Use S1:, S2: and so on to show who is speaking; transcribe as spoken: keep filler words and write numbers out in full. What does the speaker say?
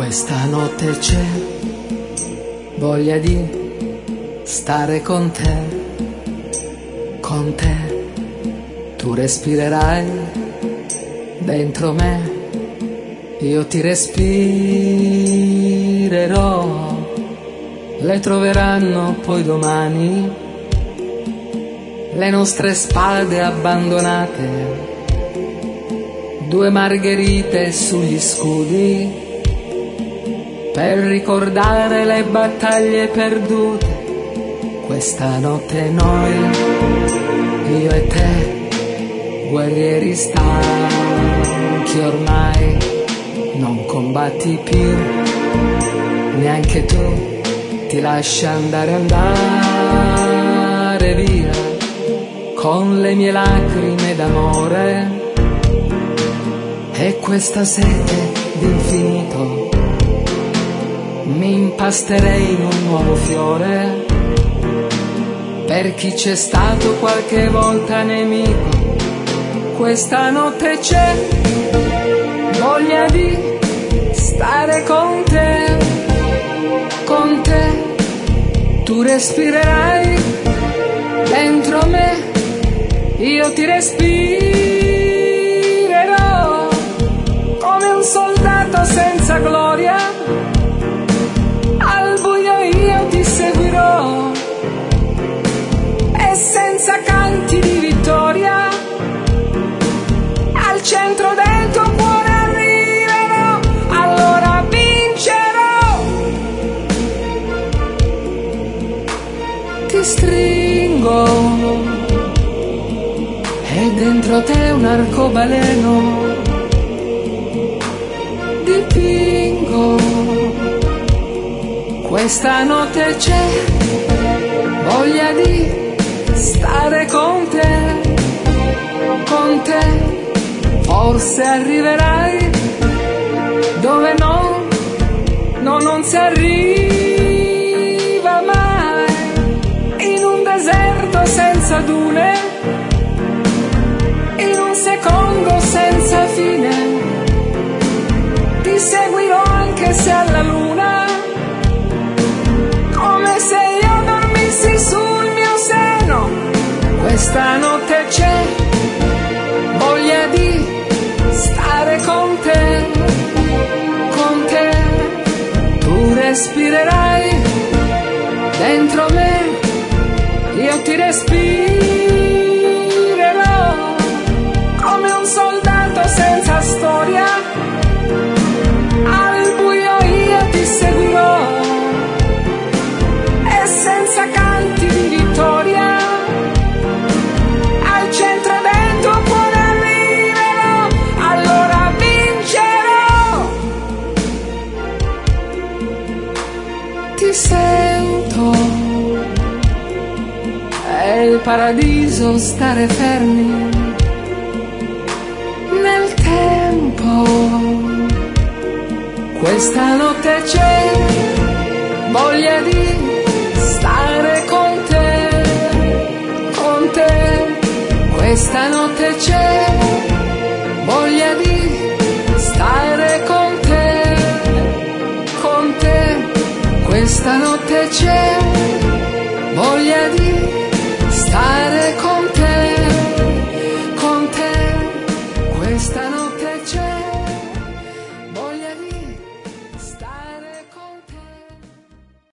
S1: Questa notte c'è voglia di stare con te, con te. Tu respirerai dentro me, io ti respirerò. Le troveranno poi domani le nostre spade abbandonate, due margherite sugli scudi per ricordare le battaglie perdute. Questa notte noi, io e te, guerrieri stanchi ormai, non combatti più, neanche tu, ti lasci andare, andare via, con le mie lacrime d'amore e questa sete d'infinito. Mi impasterei in un nuovo fiore per chi c'è stato qualche volta nemico. Questa notte c'è voglia di stare con te, con te. Tu respirerai dentro me, io ti respirerò come un soldato senza gloria. Al buio io ti seguirò e senza canti di vittoria al centro del tuo cuore arriverò, allora vincerò. Ti stringo e dentro te un arcobaleno dipingo. Questa notte c'è voglia di stare con te, con te. Forse arriverai dove no, no, non si arriva mai, in un deserto senza dune, in un secondo senza fine. Ti seguirò anche se alla luna, come se io dormissi sul mio seno. Questa notte c'è voglia di stare con te, con te. Tu respirerai dentro me, io ti respirerò come un soldato senza storia. Al buio io ti seguirò e senza canti di vittoria al centro del tuo cuore arriverò, allora vincerò. Ti sento, è il paradiso stare fermi nel tempo. Questa notte c'è voglia di